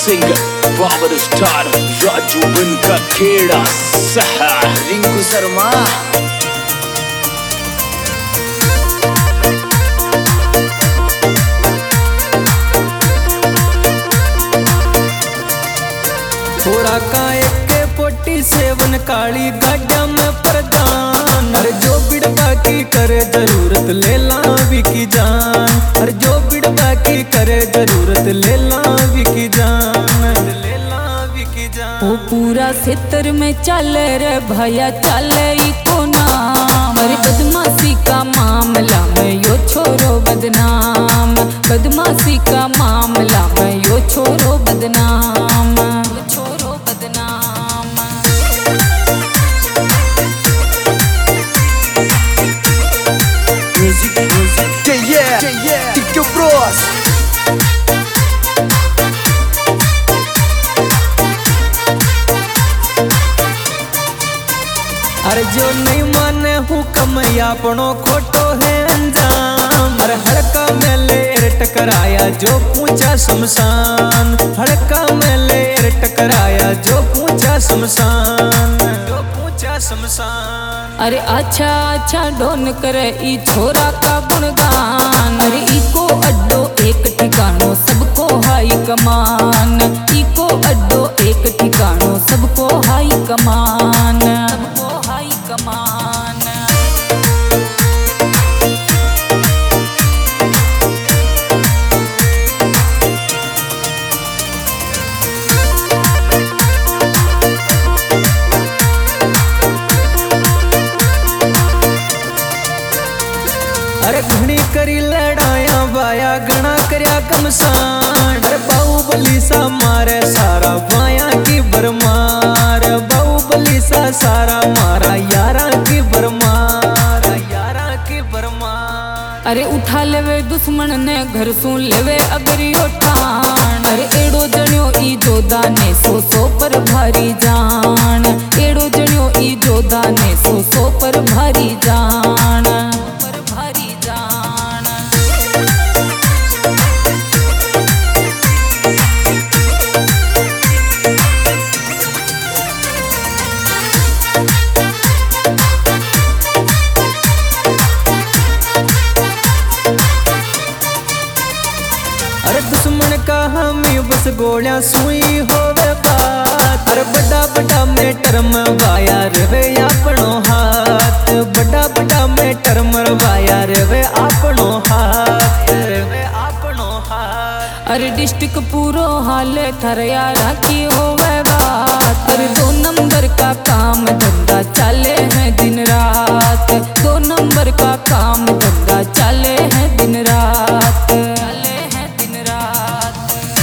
Singer power star Raju बन का खेड़ा सहा रिंकू शर्मा। थोड़ा का एक 47 काली गाड़ा में प्रदान। अरे जो बिड़बा की करे जरूरत ले लावी की जान। अरे जो बिड़बा की करे जरूरत ले लावी की जान, ले लावी की जान। वो पूरा क्षेत्र में चले रे भैया चले इको नाम। अरे बदमाशी का मामला में यो छोरो बदनाम। बदमाशी का मामला में यो छोरो बदनाम। छोरो बदनाम। Music, yeah, Tikyo Bros. अरे जो नहीं माने हुक्म अपनो खोटो है अंजाम। अरे हड़का में लेर टकराया जो पूछा शमशान। हड़का में लेर टकराया जो पूछा शमशान, जो पूछा शमशान। अरे अच्छा अच्छा डोन करे ई छोरा का गुणगान। अरे इको अड्डो एक ठिकानो सबको हाई कमान। इको अड्डो एक ठिकानो सबको हाई कमान। सबको हाई कमान। अरे घणी करी लड़ाया बाया घना करया कमसान। अरे बाहुबली सा मारे सारा बाया की बरमार। बाहुबली सा सारा मारा यारा की बरमार, यारा की बरमार। अरे उठा लेवे दुश्मन ने घर सू लेवे अगर यो ठान। अरे एड़ो जण्यो ई जोधा ने 100 पर भारी जान। एड़ो जण्यो ई जोधा ने 100 पर भारी जान। पर भारी जान। अरे दुश्मन का हमी बस गोलियां सुई होवे बात। अरे बड़ा बड़ा मेटर मरवाया रे अपनो हाथ। बड़ा बड़ा मेटर मरवाया रे अपनो हाथ, रे अपनो हाथ। अरे डिस्ट्रिक्ट पूरो हाले थरयारा की होवे बात। अरे 2 नंबर का काम धंधा चले हैं दिन रात। 2 नंबर का काम धंधा चले हैं दिन रात। चले हैं दिन रात।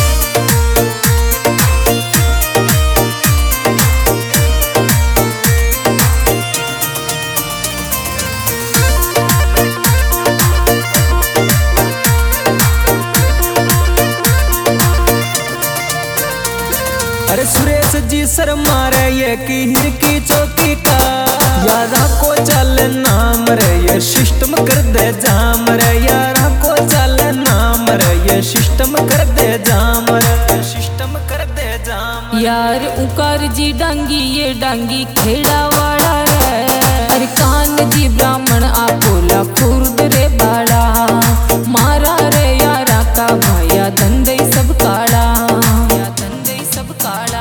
अरे सुरेश जी सर मारे ये की हिर की चौकी का। यारा को चल नाम रे ये सिस्टम कर दे जाम रे। यारा को चल नाम रे ये सिस्टम कर दे जाम रे, सिस्टम कर दे जाम। यार उकार जी डांगी ये डांगी खेड़ा वाला रे। अरे कान जी ब्राह्मण आकोला खुर्द रे बाड़ा। मारा रे यारा का भाया धंधे सब काड़ा। धंधे सब काड़ा।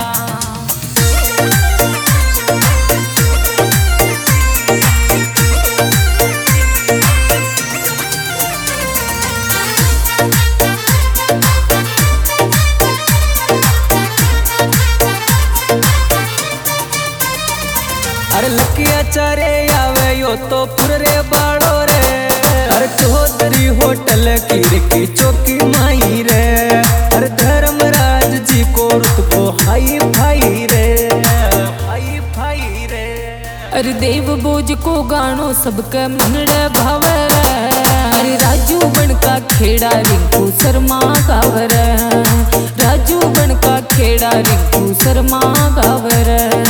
अरे लकिया चारे आवे यो तो पुरे बाड़ो रे। अरे चौधरी होटल की चौकी माई रे। अरे धर्मराज जी को रुतबो हाई भाई रे, हाई भाई रे। अरे देव बोझ को गानो सबके मनड़े भावे रे। अरे राजू बन का खेड़ा रिंकू शर्मा गावे रे। राजू बन का खेड़ा रिंकू शर्मा गावे रे।